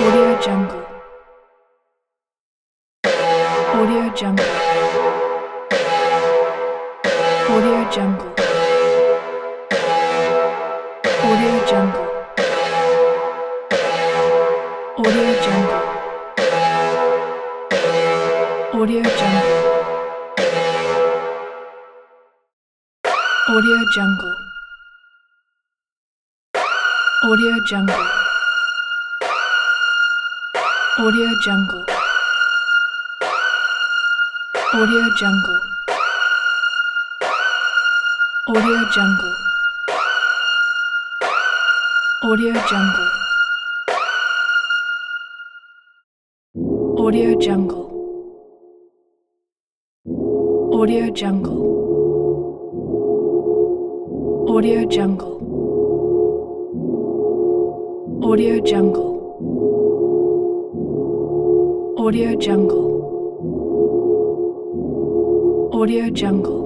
Audio Jungle. Audio Jungle. Audio Jungle. Audio Jungle. Audio Jungle. Audio Jungle. Audio Jungle. Audio Jungle. Audio Jungle. Audio Jungle. Audio Jungle. Audio Jungle. Audio Jungle. Audio Jungle. Audio Jungle. Audio Jungle. Audio Jungle. Audio Jungle.